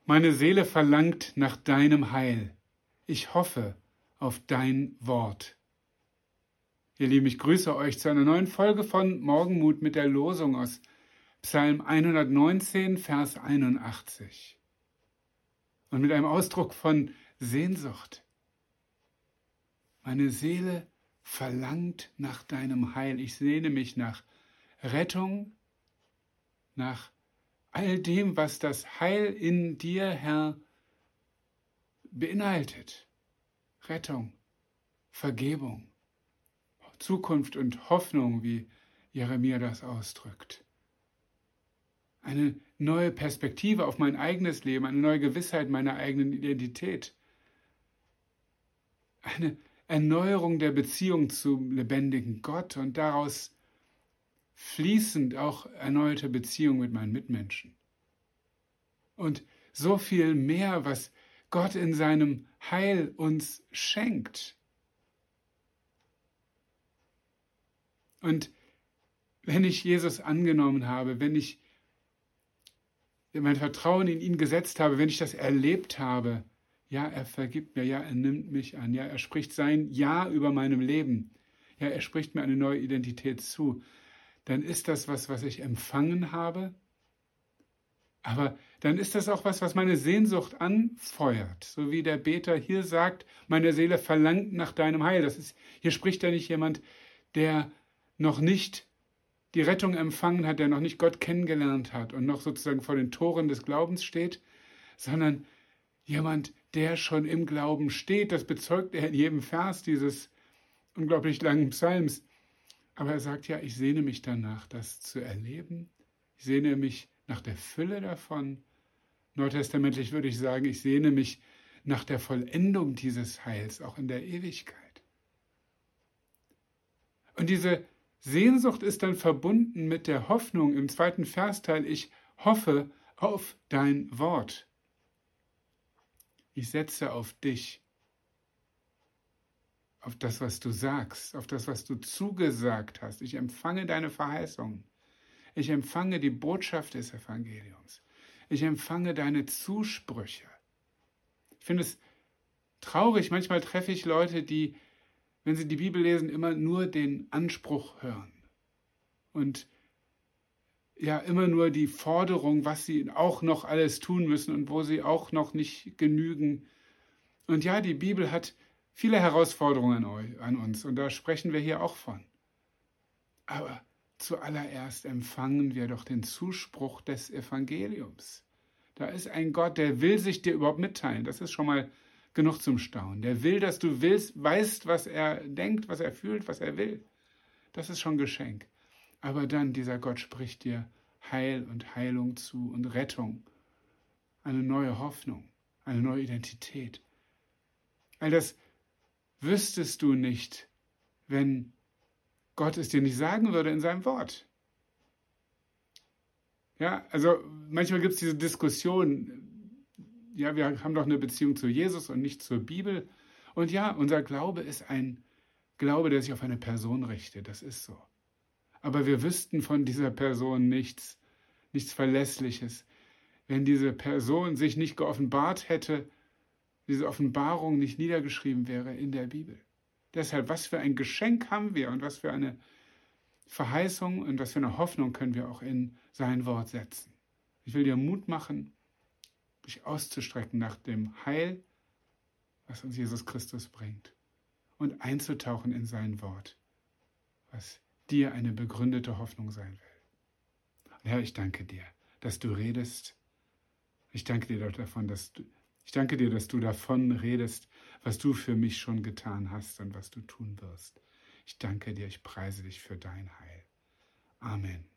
Meine Seele verlangt nach deinem Heil. Ich hoffe auf dein Wort. Ihr Lieben, ich grüße euch zu einer neuen Folge von Morgenmut mit der Losung aus Psalm 119, Vers 81. Und mit einem Ausdruck von Sehnsucht. Meine Seele verlangt nach deinem Heil. Ich sehne mich nach Rettung, nach all dem, was das Heil in dir, Herr, beinhaltet. Rettung, Vergebung, Zukunft und Hoffnung, wie Jeremia das ausdrückt. Eine neue Perspektive auf mein eigenes Leben, eine neue Gewissheit meiner eigenen Identität. Eine Erneuerung der Beziehung zum lebendigen Gott und daraus fließend auch erneuerte Beziehung mit meinen Mitmenschen. Und so viel mehr, was Gott in seinem Heil uns schenkt. Und wenn ich Jesus angenommen habe, wenn ich mein Vertrauen in ihn gesetzt habe, wenn ich das erlebt habe, ja, er vergibt mir, ja, er nimmt mich an, ja, er spricht sein Ja über meinem Leben, ja, er spricht mir eine neue Identität zu, dann ist das was ich empfangen habe, aber dann ist das auch was meine Sehnsucht anfeuert, so wie der Beter hier sagt, meine Seele verlangt nach deinem Heil. Hier spricht ja nicht jemand, der noch nicht die Rettung empfangen hat, der noch nicht Gott kennengelernt hat und noch sozusagen vor den Toren des Glaubens steht, sondern jemand, der schon im Glauben steht. Das bezeugt er in jedem Vers dieses unglaublich langen Psalms. Aber er sagt ja, ich sehne mich danach, das zu erleben. Ich sehne mich nach der Fülle davon. Neutestamentlich würde ich sagen, ich sehne mich nach der Vollendung dieses Heils, auch in der Ewigkeit. Und diese Sehnsucht ist dann verbunden mit der Hoffnung im zweiten Versteil, ich hoffe auf dein Wort. Ich setze auf dich, auf das, was du sagst, auf das, was du zugesagt hast. Ich empfange deine Verheißungen. Ich empfange die Botschaft des Evangeliums. Ich empfange deine Zusprüche. Ich finde es traurig, manchmal treffe ich Leute, die, wenn sie die Bibel lesen, immer nur den Anspruch hören. Und ja, immer nur die Forderung, was sie auch noch alles tun müssen und wo sie auch noch nicht genügen. Und ja, die Bibel hat viele Herausforderungen an uns und da sprechen wir hier auch von. Aber zuallererst empfangen wir doch den Zuspruch des Evangeliums. Da ist ein Gott, der will sich dir überhaupt mitteilen. Das ist schon mal genug zum Staunen. Der will, dass du weißt, was er denkt, was er fühlt, was er will. Das ist schon ein Geschenk. Aber dann, dieser Gott spricht dir Heil und Heilung zu und Rettung, eine neue Hoffnung, eine neue Identität. All das wüsstest du nicht, wenn Gott es dir nicht sagen würde in seinem Wort. Ja, also manchmal gibt es diese Diskussion, ja, wir haben doch eine Beziehung zu Jesus und nicht zur Bibel. Und ja, unser Glaube ist ein Glaube, der sich auf eine Person richtet, das ist so. Aber wir wüssten von dieser Person nichts Verlässliches. Wenn diese Person sich nicht geoffenbart hätte, diese Offenbarung nicht niedergeschrieben wäre in der Bibel. Deshalb, was für ein Geschenk haben wir und was für eine Verheißung und was für eine Hoffnung können wir auch in sein Wort setzen. Ich will dir Mut machen, dich auszustrecken nach dem Heil, was uns Jesus Christus bringt und einzutauchen in sein Wort, was dir eine begründete Hoffnung sein will. Und Herr, ich danke dir, dass du redest. Ich danke dir davon, dass du davon redest, was du für mich schon getan hast und was du tun wirst. Ich danke dir, ich preise dich für dein Heil. Amen.